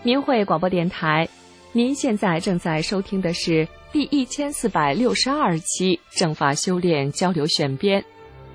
明慧广播电台，您现在正在收听的是第1462期正法修炼交流选编。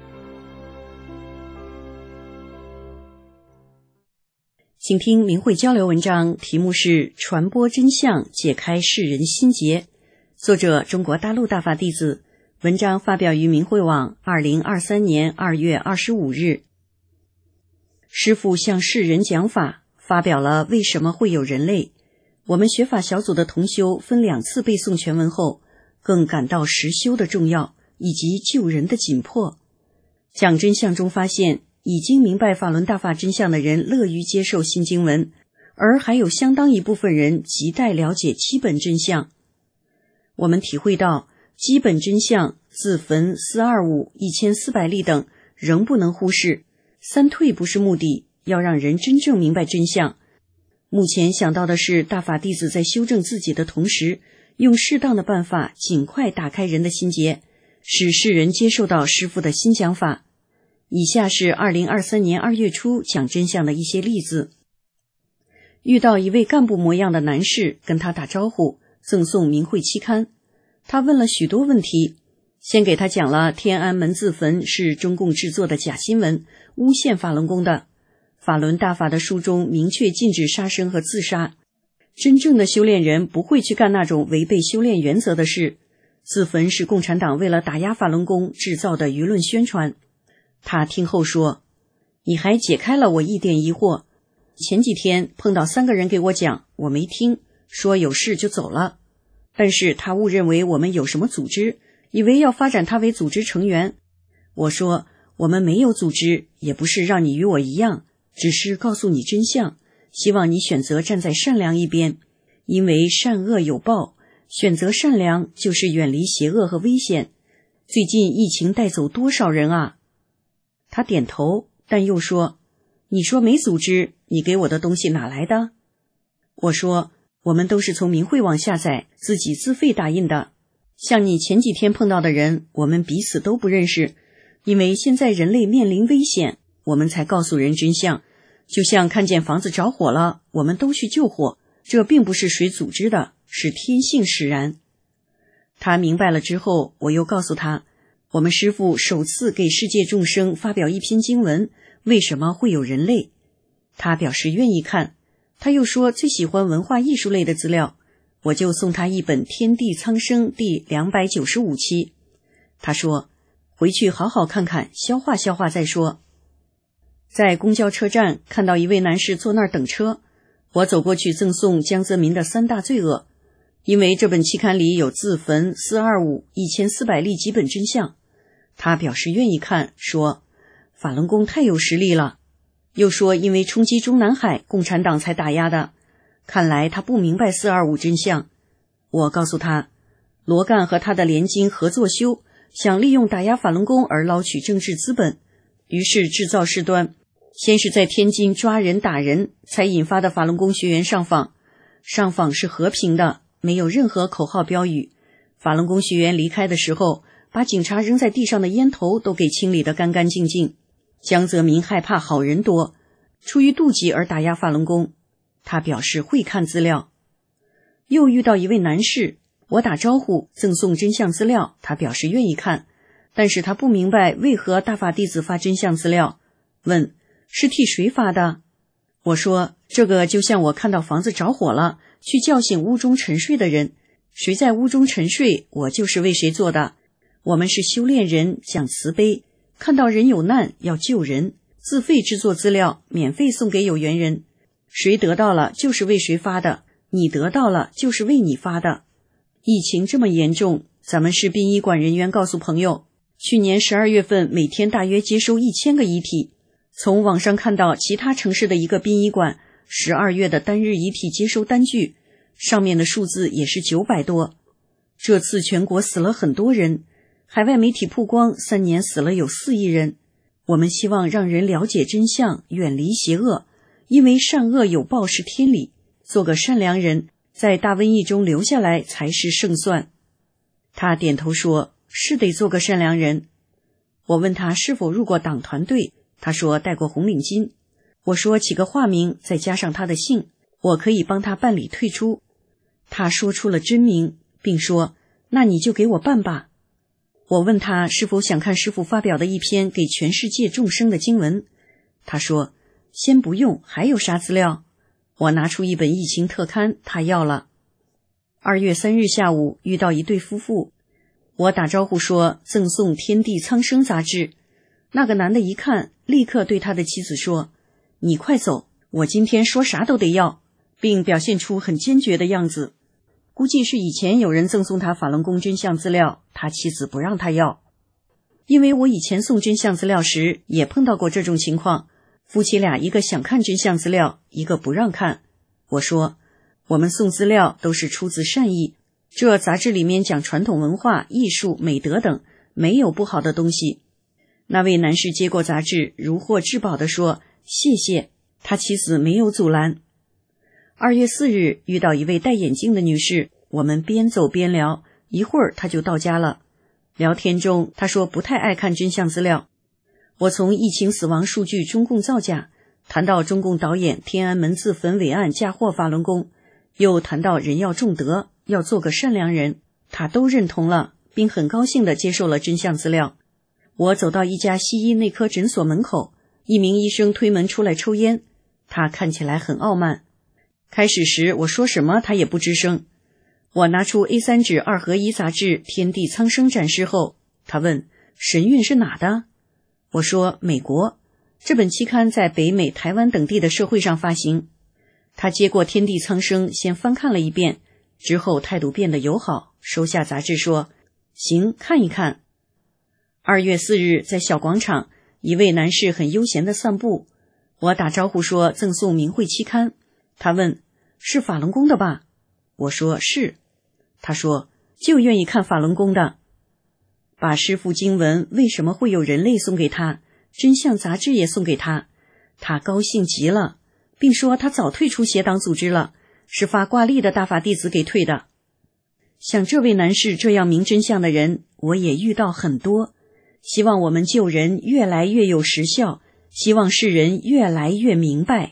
请听明慧交流文章，题目是传播真相，解开世人心结，作者中国大陆大法弟子，文章发表于明慧网2023年2月25日。师父向世人讲法，发表了为什么会有人类。我们学法小组的同修分2次背诵全文后，更感到实修的重要以及救人的紧迫。讲真相中发现，已经明白法轮大法真相的人乐于接受新经文，而还有相当一部分人亟待了解基本真相。我们体会到基本真相自焚、425、1400例等仍不能忽视，三退不是目的，要让人真正明白真相。目前想到的是，大法弟子在修正自己的同时，用适当的办法尽快打开人的心结，使世人接受到师父的新讲法。以下是2023年2月初讲真相的一些例子。遇到一位干部模样的男士，跟他打招呼，赠送明慧期刊。他问了许多问题，先给他讲了天安门自焚是中共制作的假新闻，诬陷法轮功的。法轮大法的书中明确禁止杀生和自杀，真正的修炼人不会去干那种违背修炼原则的事。自焚是共产党为了打压法轮功制造的舆论宣传。他听后说，你还解开了我一点疑惑。前几天碰到3个人给我讲，我没听，说有事就走了。但是他误认为我们有什么组织，以为要发展他为组织成员。我说，我们没有组织，也不是让你与我一样，只是告诉你真相，希望你选择站在善良一边，因为善恶有报，选择善良就是远离邪恶和危险。最近疫情带走多少人啊？他点头，但又说，你说没组织，你给我的东西哪来的？我说，我们都是从明慧网下载，自己自费打印的。像你前几天碰到的人，我们彼此都不认识，因为现在人类面临危险，我们才告诉人真相。就像看见房子着火了，我们都去救火，这并不是谁组织的，是天性使然。他明白了之后，我又告诉他，我们师父首次给世界众生发表一篇经文，为什么会有人类？他表示愿意看，他又说最喜欢文化艺术类的资料，我就送他一本《天地苍生》第295期。他说，回去好好看看，消化消化再说。在公交车站看到一位男士坐那儿等车，我走过去赠送江泽民的3大罪恶，因为这本期刊里有自焚、425、1400例基本真相。他表示愿意看，说法轮功太有实力了，又说因为冲击中南海，共产党才打压的。看来他不明白425真相。我告诉他，罗干和他的联金合作修，想利用打压法轮功而捞取政治资本，于是制造事端，先是在天津抓人打人，才引发的法轮功学员上访。上访是和平的，没有任何口号标语。法轮功学员离开的时候，把警察扔在地上的烟头都给清理得干干净净。江泽民害怕好人多，出于妒忌而打压法轮功。他表示会看资料。又遇到一位男士，我打招呼赠送真相资料，他表示愿意看，但是他不明白为何大法弟子发真相资料，问是替谁发的？我说，这个就像我看到房子着火了，去叫醒屋中沉睡的人，谁在屋中沉睡，我就是为谁做的。我们是修炼人，讲慈悲，看到人有难要救人，自费制作资料，免费送给有缘人，谁得到了就是为谁发的，你得到了就是为你发的。疫情这么严重，咱们市殡仪馆人员告诉朋友，去年12月份每天大约接收1000个遗体。从网上看到其他城市的一个殡仪馆12月的单日遗体接收单据，上面的数字也是900多。这次全国死了很多人，海外媒体曝光3年死了有4亿人。我们希望让人了解真相，远离邪恶，因为善恶有报是天理，做个善良人，在大瘟疫中留下来才是胜算。他点头说，是得做个善良人。我问他是否入过党团队，他说戴过红领巾。我说起个化名，再加上他的姓， 我可以帮他办理退出。他说出了真名，并说，那你就给我办吧。我问他是否想看师父发表的一篇给全世界众生的经文，他说，先不用，还有啥资料？我拿出一本疫情特刊，他要了。2月3日下午遇到一对夫妇，我打招呼说赠送《天地苍生》杂志。那个男的一看，立刻对他的妻子说，你快走，我今天说啥都得要，并表现出很坚决的样子。估计是以前有人赠送他法轮功真相资料，他妻子不让他要。因为我以前送真相资料时也碰到过这种情况，夫妻俩一个想看真相资料，一个不让看。我说，我们送资料都是出自善意，这杂志里面讲传统文化、艺术、美德等，没有不好的东西。那位男士接过杂志，如获至宝地说，谢谢，他妻子没有阻拦。2月4日遇到一位戴眼镜的女士，我们边走边聊，一会儿她就到家了。聊天中她说不太爱看真相资料。我从疫情死亡数据中共造假，谈到中共导演天安门自焚伟案嫁祸法轮功，又谈到人要重德，要做个善良人，她都认同了，并很高兴地接受了真相资料。我走到一家西医内科诊所门口，一名医生推门出来抽烟，他看起来很傲慢。开始时我说什么他也不吱声。我拿出 A3 纸2合1杂志《天地苍生》展示后，他问神韵是哪的？我说美国，这本期刊在北美、台湾等地的社会上发行。他接过《天地苍生》先翻看了一遍，之后态度变得友好，收下杂志说，行，看一看。2月4日在小广场，一位男士很悠闲地散步，我打招呼说赠送明慧期刊。他问，是法轮功的吧？我说是。他说就愿意看法轮功的。把师父经文为什么会有人类送给他，真相杂志也送给他，他高兴极了，并说他早退出邪党组织了，是发挂历的大法弟子给退的。像这位男士这样明真相的人，我也遇到很多。希望我们救人越来越有实效，希望世人越来越明白。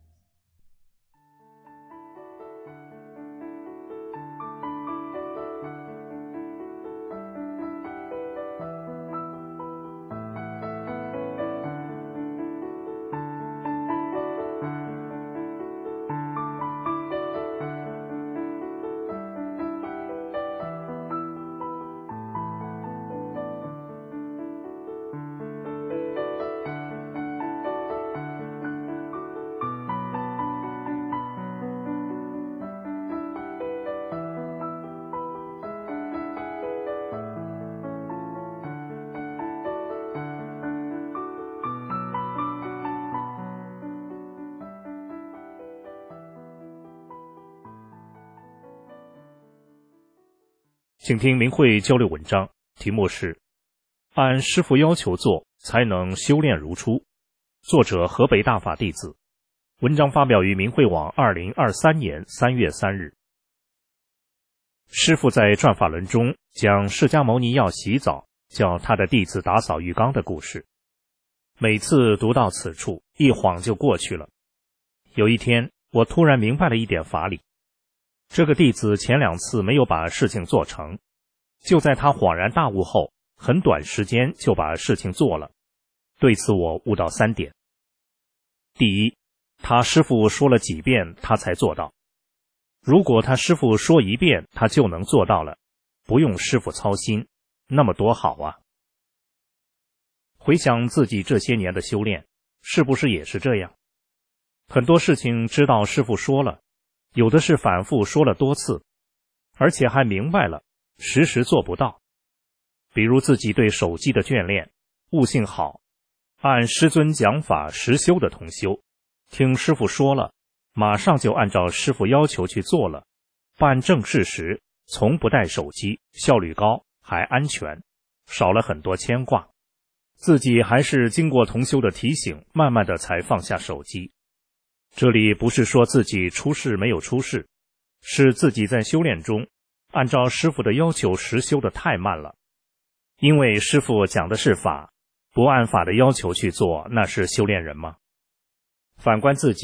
请听明慧交流文章，题目是按师父要求做，才能修炼如初。作者河北大法弟子。文章发表于明慧网2023年3月3日。师父在转法轮中讲释迦牟尼要洗澡，叫他的弟子打扫浴缸的故事。每次读到此处，一晃就过去了。有一天，我突然明白了一点法理。这个弟子前2次没有把事情做成，就在他恍然大悟后，很短时间就把事情做了。对此我悟到3点。第一，他师父说了几遍他才做到。如果他师父说1遍他就能做到了，不用师父操心，那么多好啊。回想自己这些年的修炼，是不是也是这样？很多事情知道师父说了，有的是反复说了多次，而且还明白了，时时做不到。比如自己对手机的眷恋，悟性好，按师尊讲法实修的同修，听师父说了，马上就按照师父要求去做了，办正事时从不带手机，效率高，还安全，少了很多牵挂。自己还是经过同修的提醒，慢慢的才放下手机。这里不是说自己出事没有出事，是自己在修炼中按照师父的要求实修的太慢了。因为师父讲的是法，不按法的要求去做，那是修炼人吗？反观自己，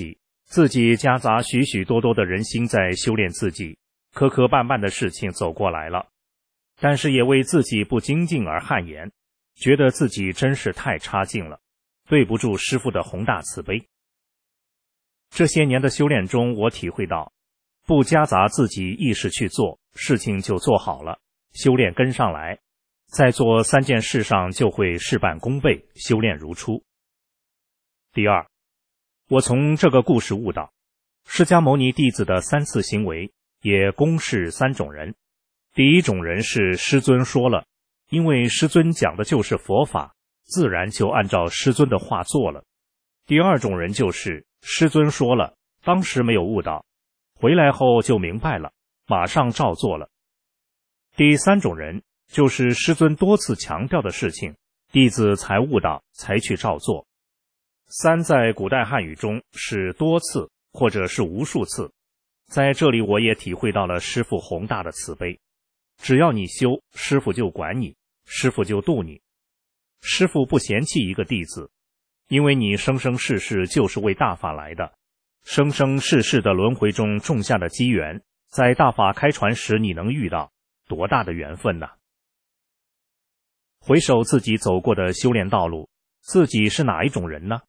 自己夹杂许许多多的人心在修炼自己，磕磕绊绊的事情走过来了，但是也为自己不精进而汗颜，觉得自己真是太差劲了，对不住师父的宏大慈悲。这些年的修炼中，我体会到，不夹杂自己意识去做，事情就做好了，修炼跟上来，在做3件事上就会事半功倍，修炼如初。第二，我从这个故事悟到，释迦牟尼弟子的3次行为也公示3种人。第一种人是师尊说了，因为师尊讲的就是佛法，自然就按照师尊的话做了。第二种人就是师尊说了，当时没有悟到，回来后就明白了，马上照做了。第3种人就是师尊多次强调的事情，弟子才悟到，才去照做。3在古代汉语中是多次或者是无数次，在这里我也体会到了师父宏大的慈悲。只要你修，师父就管你，师父就度你。师父不嫌弃一个弟子，因为你生生世世就是为大法来的，生生世世的轮回中种下的机缘，在大法开传时你能遇到，多大的缘分呢？回首自己走过的修炼道路，自己是哪一种人呢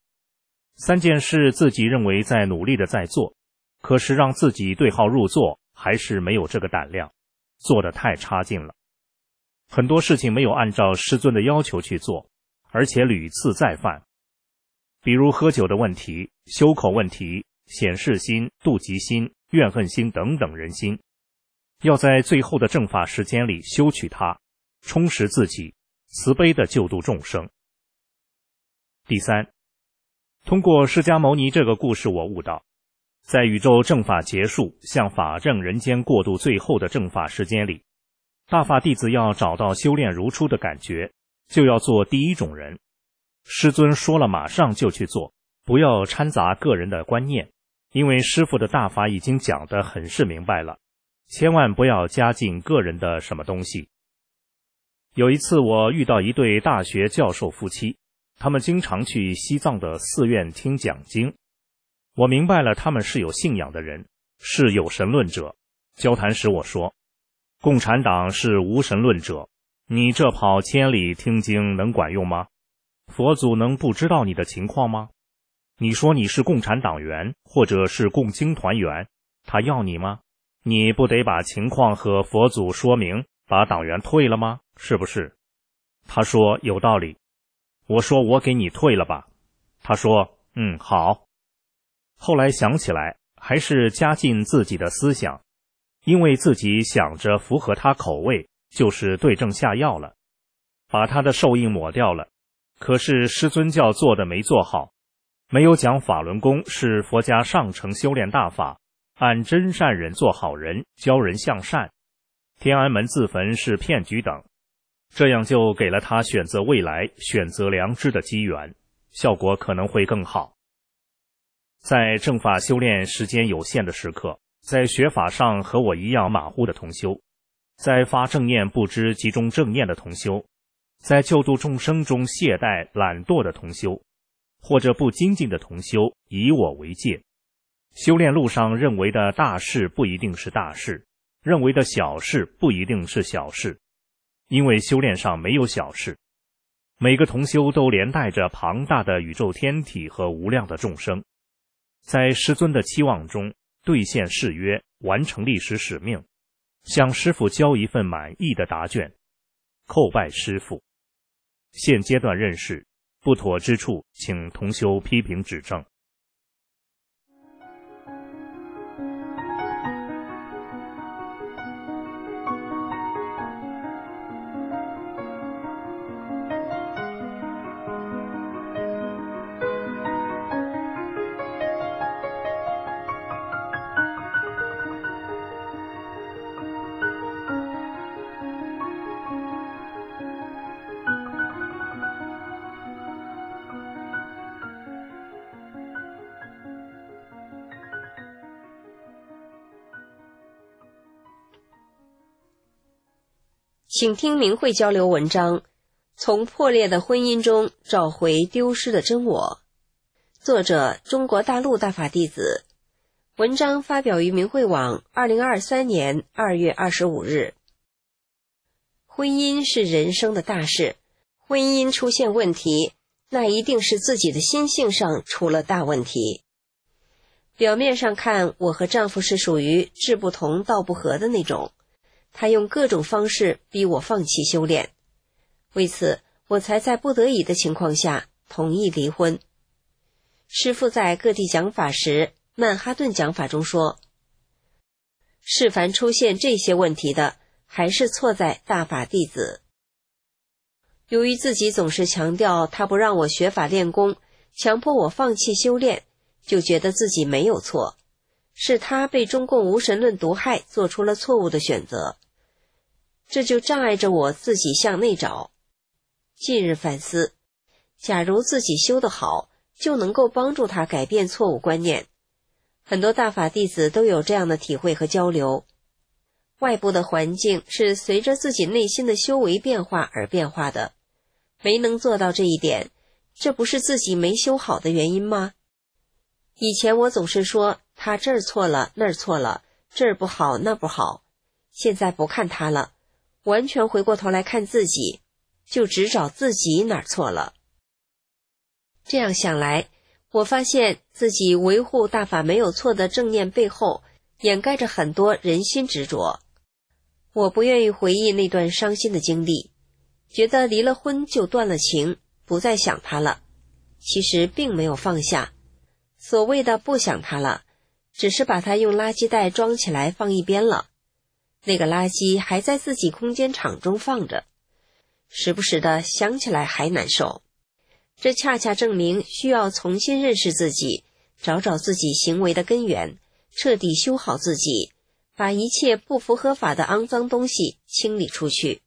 ？3件事自己认为在努力的在做，可是让自己对号入座，还是没有这个胆量，做得太差劲了。很多事情没有按照师尊的要求去做，而且屡次再犯。比如喝酒的问题、修口问题、显示心、妒忌心、怨恨心等等人心，要在最后的正法时间里修取它，充实自己，慈悲地救度众生。第3，通过释迦牟尼这个故事，我悟到，在宇宙正法结束向法正人间过渡最后的正法时间里，大法弟子要找到修炼如初的感觉，就要做第一种人。师尊说了马上就去做，不要掺杂个人的观念，因为师父的大法已经讲得很是明白了，千万不要加进个人的什么东西。有一次我遇到一对大学教授夫妻，他们经常去西藏的寺院听讲经，我明白了他们是有信仰的人，是有神论者。交谈时我说，共产党是无神论者，你这跑千里听经能管用吗？佛祖能不知道你的情况吗？你说你是共产党员或者是共青团员，他要你吗？你不得把情况和佛祖说明，把党员退了吗？是不是？他说有道理。我说我给你退了吧。他说好。后来想起来，还是加进自己的思想，因为自己想着符合他口味，就是对症下药了，把他的受印抹掉了。可是师尊教做的没做好，没有讲法轮功是佛家上乘修炼大法，按真善忍做好人，教人向善，天安门自焚是骗局等，这样就给了他选择未来、选择良知的机缘，效果可能会更好。在正法修炼时间有限的时刻，在学法上和我一样马虎的同修，在发正念不知集中正念的同修，在救度众生中懈怠懒惰的同修，或者不精进的同修，以我为戒。修炼路上认为的大事不一定是大事，认为的小事不一定是小事，因为修炼上没有小事。每个同修都连带着庞大的宇宙天体和无量的众生，在师尊的期望中兑现誓约，完成历史使命，向师父交一份满意的答卷，叩拜师父。现阶段认识不妥之处，请同修批评指正。 请听明慧交流文章，从破裂的婚姻中找回丢失的真我。 作者中国大陆大法弟子，文章发表于明慧网2023年2月25日。婚姻是人生的大事，婚姻出现问题，那一定是自己的心性上出了大问题。表面上看，我和丈夫是属于志不同道不合的那种，他用各种方式逼我放弃修炼，为此我才在不得已的情况下同意离婚。师父在各地讲法时，曼哈顿讲法中说，是凡出现这些问题的，还是错在大法弟子。由于自己总是强调他不让我学法练功，强迫我放弃修炼，就觉得自己没有错，是他被中共无神论毒害，做出了错误的选择，这就障碍着我自己向内找。近日反思，假如自己修得好，就能够帮助他改变错误观念。很多大法弟子都有这样的体会和交流。外部的环境是随着自己内心的修为变化而变化的，没能做到这一点，这不是自己没修好的原因吗？以前我总是说他这儿错了那儿错了，这儿不好那不好，现在不看他了，完全回过头来看自己，就只找自己哪儿错了。这样想来，我发现自己维护大法没有错的正念背后，掩盖着很多人心执着。我不愿意回忆那段伤心的经历，觉得离了婚就断了情，不再想他了。其实并没有放下，所谓的不想他了，只是把他用垃圾袋装起来放一边了。那个垃圾还在自己空间场中放着，时不时的想起来还难受。这恰恰证明需要重新认识自己，找找自己行为的根源，彻底修好自己，把一切不符合法的肮脏东西清理出去。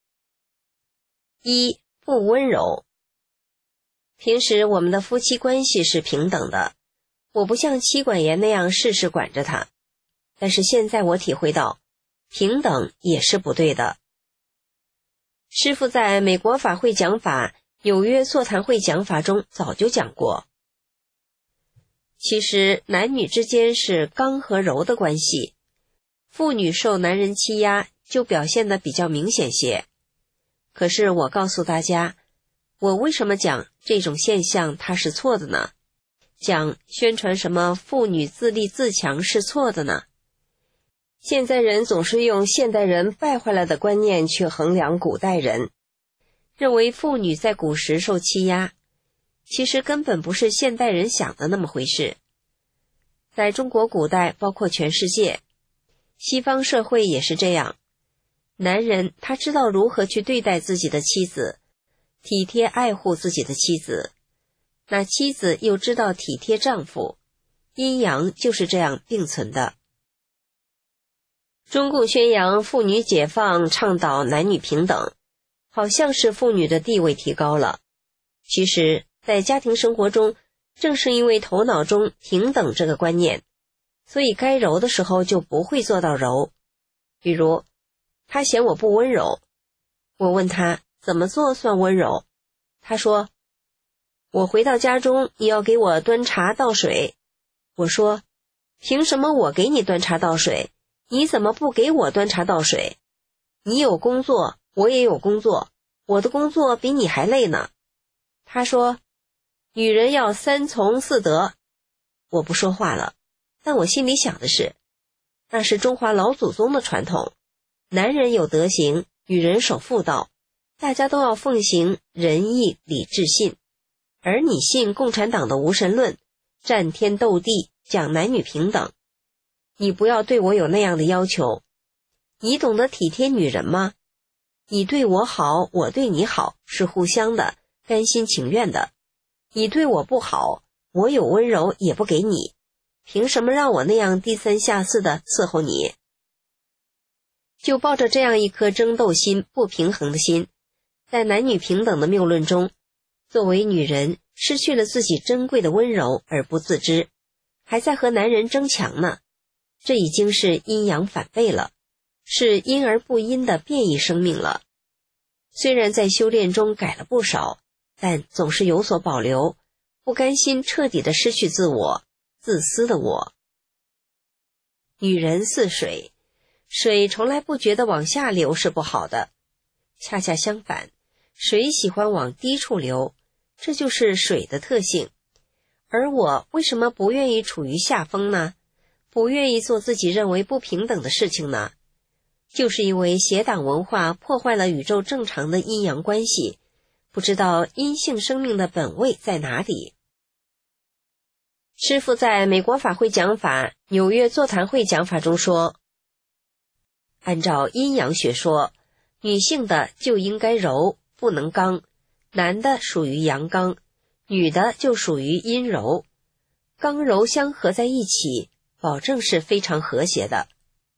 一、不温柔。平时我们的夫妻关系是平等的，我不像妻管严那样事事管着他，但是现在我体会到，平等也是不对的。师父在美国法会讲法、纽约座谈会讲法中早就讲过，其实男女之间是刚和柔的关系，妇女受男人欺压就表现得比较明显些。可是我告诉大家，我为什么讲这种现象它是错的呢？讲宣传什么妇女自立自强是错的呢？现在人总是用现代人败坏了的观念去衡量古代人，认为妇女在古时受欺压，其实根本不是现代人想的那么回事。在中国古代，包括全世界，西方社会也是这样。男人他知道如何去对待自己的妻子，体贴爱护自己的妻子，那妻子又知道体贴丈夫，阴阳就是这样并存的。中共宣扬妇女解放，倡导男女平等，好像是妇女的地位提高了。其实在家庭生活中，正是因为头脑中平等这个观念，所以该柔的时候就不会做到柔。比如他嫌我不温柔，我问他怎么做算温柔，他说我回到家中你要给我端茶倒水。我说凭什么我给你端茶倒水，你怎么不给我端茶倒水？你有工作，我也有工作，我的工作比你还累呢。他说女人要三从四德。我不说话了，但我心里想的是，那是中华老祖宗的传统，男人有德行，女人守妇道，大家都要奉行仁义礼智信。而你信共产党的无神论，战天斗地，讲男女平等，你不要对我有那样的要求。你懂得体贴女人吗？你对我好，我对你好，是互相的，甘心情愿的。你对我不好，我有温柔也不给你，凭什么让我那样低三下四的伺候你？就抱着这样一颗争斗心、不平衡的心，在男女平等的谬论中，作为女人失去了自己珍贵的温柔而不自知，还在和男人争强呢。这已经是阴阳反背了，是阴而不阴的变异生命了。虽然在修炼中改了不少，但总是有所保留。 不甘心彻底的失去自我，自私的我。女人似水，水从来不觉得往下流是不好的，恰恰相反，水喜欢往低处流，这就是水的特性。而我为什么不愿意处于下风呢？不愿意做自己认为不平等的事情呢？就是因为邪党文化破坏了宇宙正常的阴阳关系，不知道阴性生命的本位在哪里。师父在美国法会讲法、纽约座谈会讲法中说，按照阴阳学说，女性的就应该柔，不能刚，男的属于阳刚，女的就属于阴柔，刚柔相合在一起，保证是非常和谐的。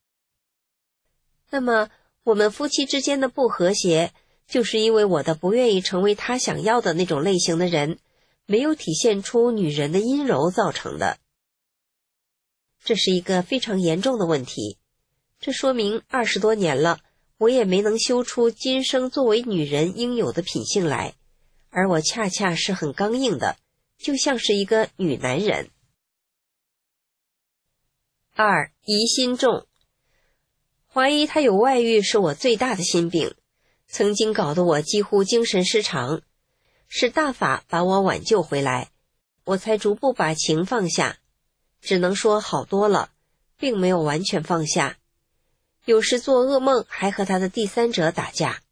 那么我们夫妻之间的不和谐，就是因为我的不愿意成为他想要的那种类型的人，没有体现出女人的阴柔造成的。这是一个非常严重的问题，这说明20多年了，我也没能修出今生作为女人应有的品性来，而我恰恰是很刚硬的，就像是一个女男人。2. 疑心重，怀疑他有外遇是我最大的心病，曾经搞得我几乎精神失常，是大法把我挽救回来，我才逐步把情放下，只能说好多了，并没有完全放下，有时做噩梦还和他的第三者打架。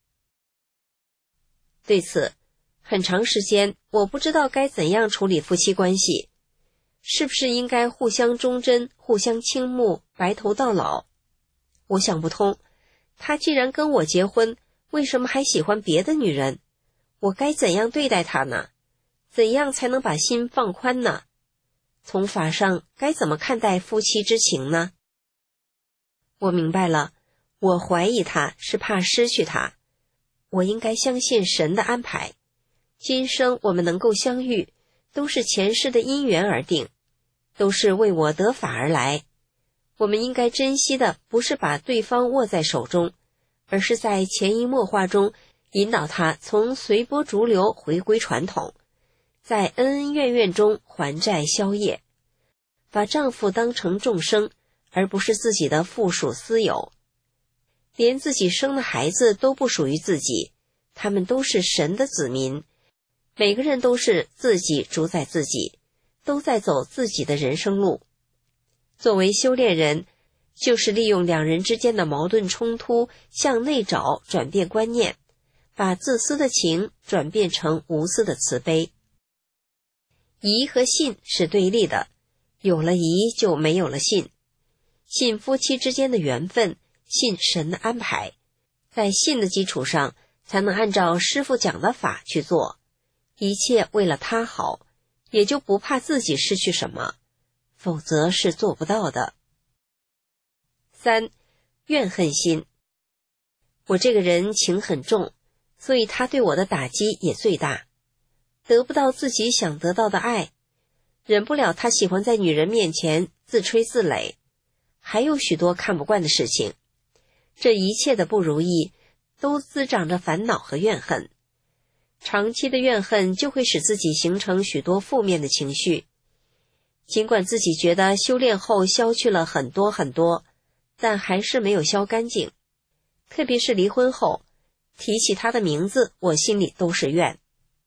对此，很长时间我不知道该怎样处理夫妻关系，是不是应该互相忠贞，互相倾慕，白头到老？我想不通，他既然跟我结婚，为什么还喜欢别的女人？我该怎样对待他呢？怎样才能把心放宽呢？从法上该怎么看待夫妻之情呢？我明白了，我怀疑他是怕失去他，我应该相信神的安排。今生我们能够相遇，都是前世的因缘而定，都是为我得法而来。我们应该珍惜的不是把对方握在手中，而是在潜移默化中引导他从随波逐流回归传统，在恩恩怨怨中还债消业，把丈夫当成众生，而不是自己的附属私有。连自己生的孩子都不属于自己，他们都是神的子民，每个人都是自己主宰自己，都在走自己的人生路。作为修炼人，就是利用两人之间的矛盾冲突向内找，转变观念，把自私的情转变成无私的慈悲。疑和信是对立的，有了疑就没有了信。信夫妻之间的缘分，信神的安排，在信的基础上才能按照师父讲的法去做，一切为了他好，也就不怕自己失去什么，否则是做不到的。3. 怨恨心，我这个人情很重，所以他对我的打击也最大，得不到自己想得到的爱，忍不了他喜欢在女人面前自吹自擂，还有许多看不惯的事情，这一切的不如意都滋长着烦恼和怨恨。长期的怨恨就会使自己形成许多负面的情绪，尽管自己觉得修炼后消去了很多很多，但还是没有消干净。特别是离婚后，提起他的名字，我心里都是怨。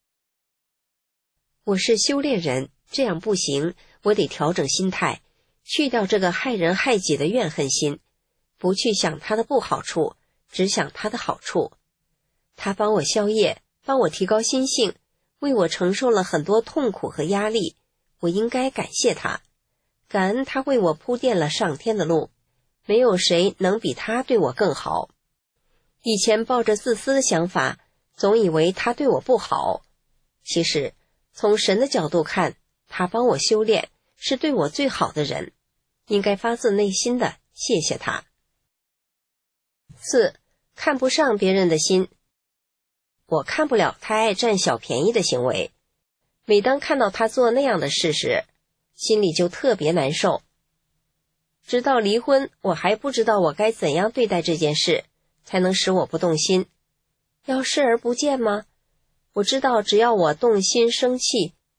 我是修炼人，这样不行，我得调整心态，去掉这个害人害己的怨恨心，不去想他的不好处，只想他的好处。他帮我消业，帮我提高心性，为我承受了很多痛苦和压力，我应该感谢他，感恩他为我铺垫了上天的路，没有谁能比他对我更好。以前抱着自私的想法，总以为他对我不好，其实从神的角度看，他帮我修炼，是对我最好的人，应该发自内心的谢谢他。4. 看不上别人的心，我看不了他爱占小便宜的行为，每当看到他做那样的事时，心里就特别难受。直到离婚，我还不知道我该怎样对待这件事，才能使我不动心。要视而不见吗？我知道只要我动心生气，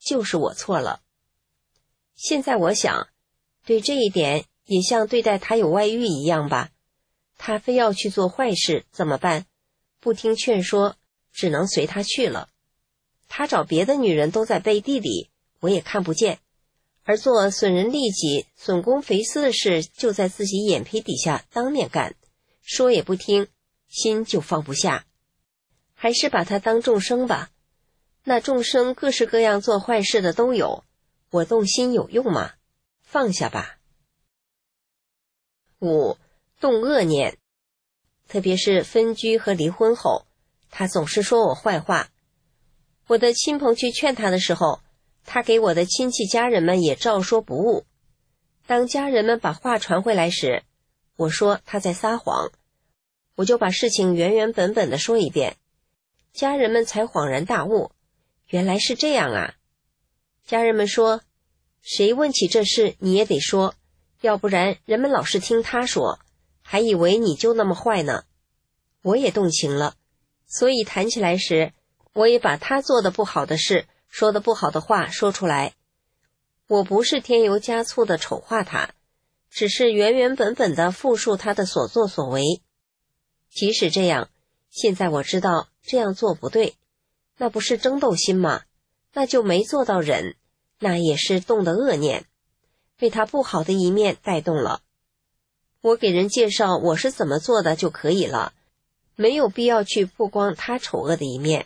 就是我错了。现在我想，对这一点也像对待他有外遇一样吧。他非要去做坏事怎么办？不听劝说，只能随他去了。他找别的女人都在背地里，我也看不见，而做损人利己、损公肥私的事就在自己眼皮底下当面干，说也不听，心就放不下。还是把他当众生吧，那众生各式各样做坏事的都有，我动心有用吗？放下吧。5. 动恶念，特别是分居和离婚后，他总是说我坏话。我的亲朋去劝他的时候，他给我的亲戚家人们也照说不误。当家人们把话传回来时，我说他在撒谎，我就把事情原原本本的说一遍，家人们才恍然大悟，原来是这样啊。家人们说，谁问起这事你也得说，要不然人们老是听他说，还以为你就那么坏呢。我也动情了，所以谈起来时，我也把他做的不好的事，说的不好的话说出来。我不是添油加醋的丑化他，只是原原本本的复述他的所作所为。即使这样，现在我知道这样做不对，那不是争斗心吗？那就没做到忍，那也是动的恶念，被他不好的一面带动了。我给人介绍我是怎么做的就可以了，没有必要去曝光他丑恶的一面。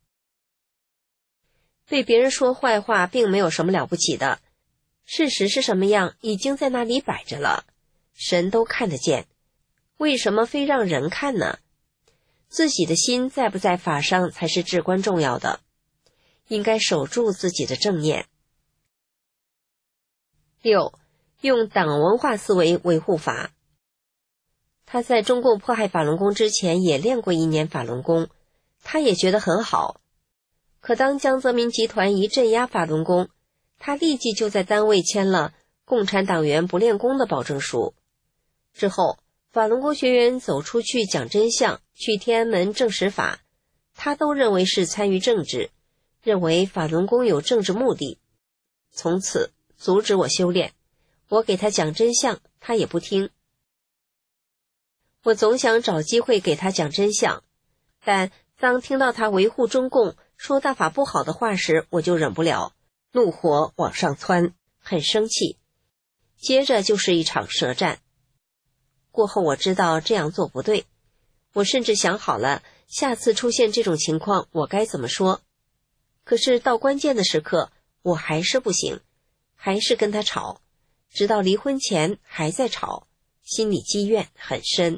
对别人说坏话并没有什么了不起的，事实是什么样已经在那里摆着了，神都看得见，为什么非让人看呢？自己的心在不在法上才是至关重要的，应该守住自己的正念。6. 用党文化思维维护法。他在中共迫害法轮功之前也练过1年法轮功，他也觉得很好。可当江泽民集团一镇压法轮功，他立即就在单位签了共产党员不练功的保证书。之后法轮功学员走出去讲真相，去天安门证实法，他都认为是参与政治，认为法轮功有政治目的，从此阻止我修炼。我给他讲真相，他也不听。我总想找机会给他讲真相，但当听到他维护中共，说大法不好的话时，我就忍不了，怒火往上窜，很生气。接着就是一场舌战。过后我知道这样做不对，我甚至想好了，下次出现这种情况我该怎么说。可是到关键的时刻，我还是不行，还是跟他吵，直到离婚前还在吵，心里积怨很深。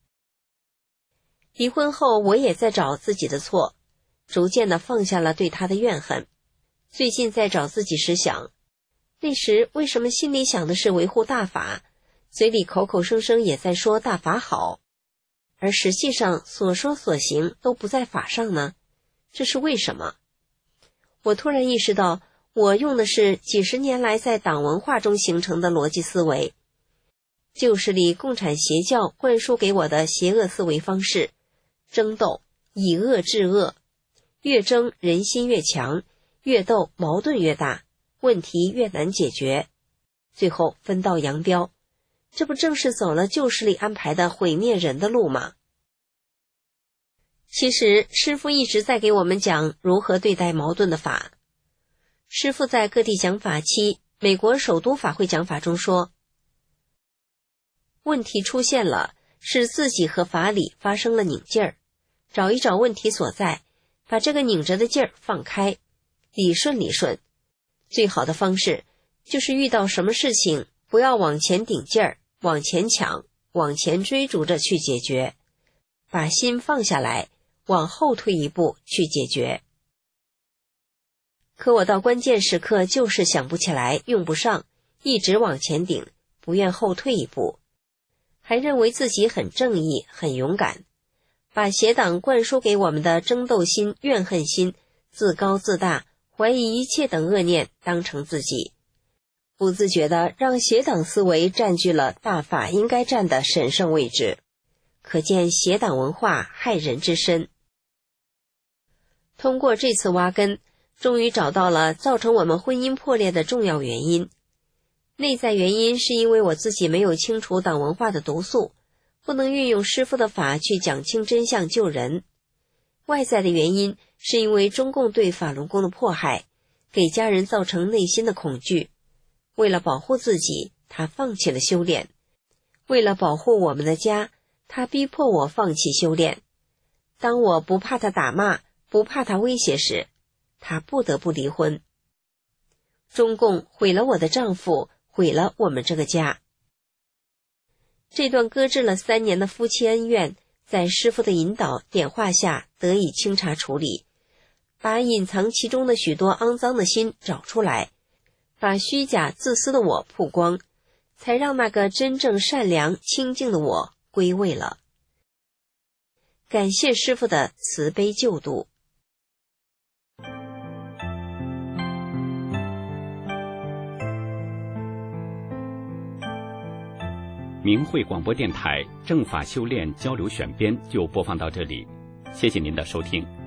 离婚后我也在找自己的错，逐渐地放下了对他的怨恨。最近在找自己时想，那时为什么心里想的是维护大法，嘴里口口声声也在说大法好，而实际上所说所行都不在法上呢？这是为什么？我突然意识到，我用的是几十年来在党文化中形成的逻辑思维，就是里共产邪教灌输给我的邪恶思维方式，争斗，以恶制恶，越争人心越强，越斗矛盾越大，问题越难解决，最后分道扬镳。这不正是走了旧势力安排的毁灭人的路吗？其实师父一直在给我们讲如何对待矛盾的法。师父在各地讲法期，美国首都法会讲法中说，问题出现了，是自己和法理发生了拧劲儿，找一找问题所在，把这个拧着的劲儿放开，理顺理顺。最好的方式就是遇到什么事情不要往前顶劲儿，往前抢，往前追逐着去解决，把心放下来，往后退一步去解决。可我到关键时刻就是想不起来，用不上，一直往前顶，不愿后退一步，还认为自己很正义，很勇敢，把邪党灌输给我们的争斗心、怨恨心、自高自大、怀疑一切等恶念当成自己，不自觉地让邪党思维占据了大法应该占的神圣位置，可见邪党文化害人之深。通过这次挖根， 终于找到了造成我们婚姻破裂的重要原因。内在原因是因为我自己没有清除党文化的毒素，不能运用师父的法去讲清真相救人。外在的原因是因为中共对法轮功的迫害，给家人造成内心的恐惧。为了保护自己，他放弃了修炼；为了保护我们的家，他逼迫我放弃修炼。当我不怕他打骂，不怕他威胁时，他不得不离婚。中共毁了我的丈夫，毁了我们这个家。这段搁置了3年的夫妻恩怨，在师父的引导点化下得以清查处理，把隐藏其中的许多肮脏的心找出来，把虚假自私的我曝光，才让那个真正善良清净的我归位了。感谢师父的慈悲救度。 明慧广播电台正法修炼交流选编就播放到这里，谢谢您的收听。